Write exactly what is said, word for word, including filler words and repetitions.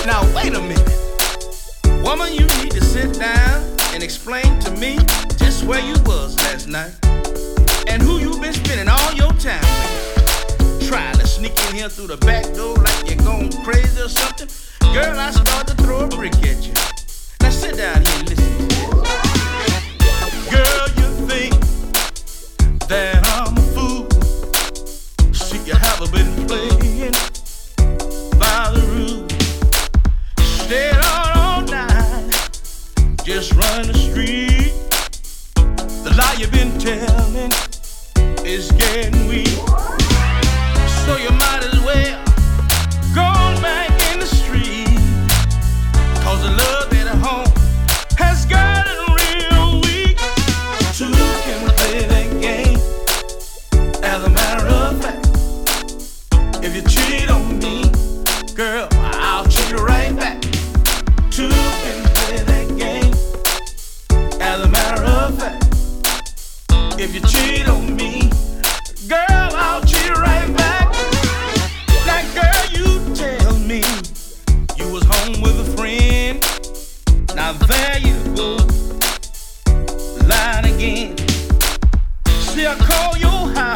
Now wait a minute. Woman, you need to sit down and explain to me just where you was last night and who you been spending all your time with. Try to sneak in here through the back door like you're going crazy or something. Girl, I start to throw a brick at you. Now sit down here and listen to this. Girl, you think that I'm a fool. See, you haven't been playing by the rules. Stayed out all night, just run the street. The lie you've been telling is getting weak. So you might as well go back in the street. Cause the love at home has gotten real weak. Two can play that game. As a matter of fact, if you cheat on me, girl, I'll treat you right back. Two can play that game. As a matter of fact, if you cheat on me, girl, I'll treat you right back. Now, girl, you tell me you was home with a friend. Now there you go, lying again. See, I call your house